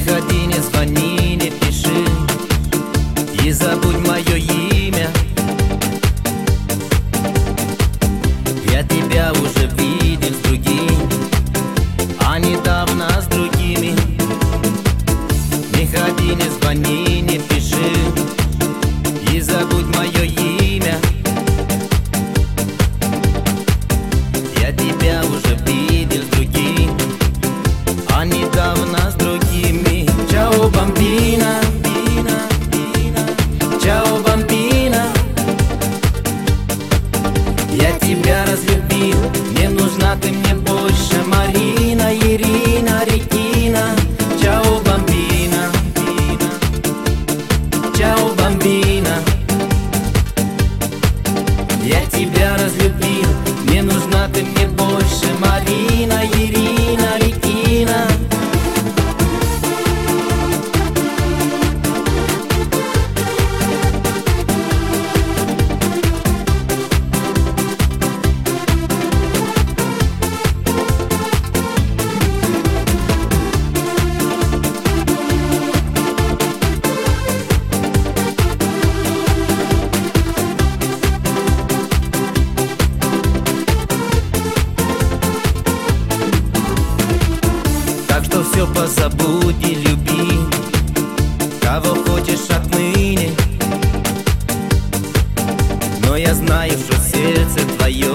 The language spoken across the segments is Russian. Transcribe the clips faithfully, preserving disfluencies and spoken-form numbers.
ходи, не звони, не пиши и забудь мое имя. Я тебя уже видел с другим, а недавно с другими. Не ходи, не звони, не пиши и забудь мое имя. Я тебя уже видел с другим, а недавно с другими. Чао, бамбина, чао, бамбина. Я тебя разлюбил, не нужна ты мне больше. Марина, Ирина, Регина. Чао, бамбина, чао, бамбина. Я тебя разлюбил, не нужна ты мне больше. Марина, Ирина, Регина. Так что все позабудь и люби, кого хочешь отныне. Но я знаю, что сердце твое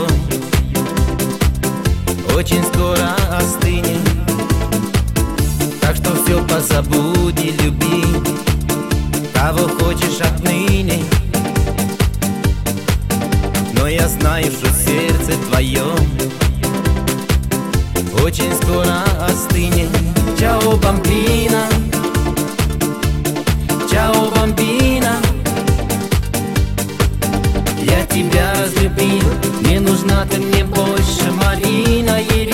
очень скоро остынет. Так что все позабудь и люби, кого хочешь отныне. Но я знаю, что сердце твое очень скоро остынет. Чао, бамбина, чао, бамбина. Я тебя разлюбил, не нужна ты мне больше. Марина, Ирина.